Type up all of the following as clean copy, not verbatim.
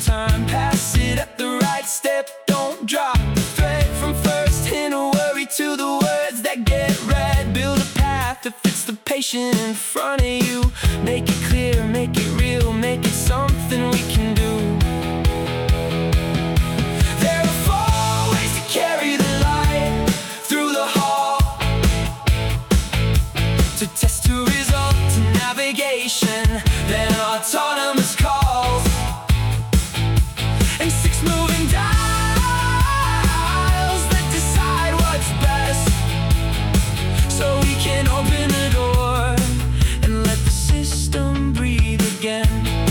time. Pass it at the right step, don't drop the thread. From first hint of worry to the words that get read. Build a path that fits the patient in front of you. Make it clear, make it real, make it something we can do. There are 4 ways to carry the light through the hall, to test, to result, to navigation, then autonomous calls, and 6 moving dials that decide what's best, so we can open the door and let the system breathe again.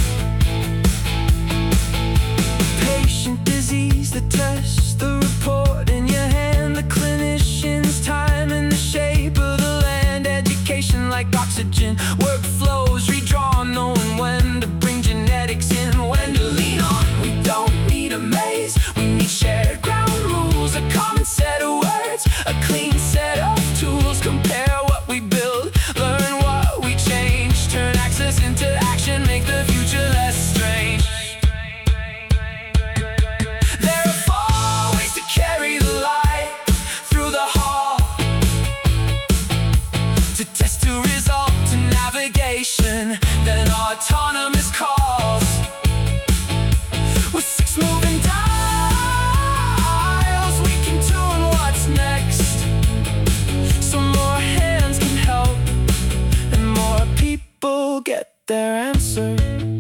Patient disease, the test, the report in your hand, the clinician's time in the shape of the land. Education like oxygen, workflows redrawn, knowing when to bring genetics in, when to lean on. We don't need a maze, we need shared ground rules, a common set of words, a clean set of tools. Compare what we build, learn what we change, turn access into action, make the future less strange. There are 4 ways to carry the light through the hall, to test, to result, to navigation, then autonomous calls. With 6 moving dials, we can tune what's next, so more hands can help and more people get their answer.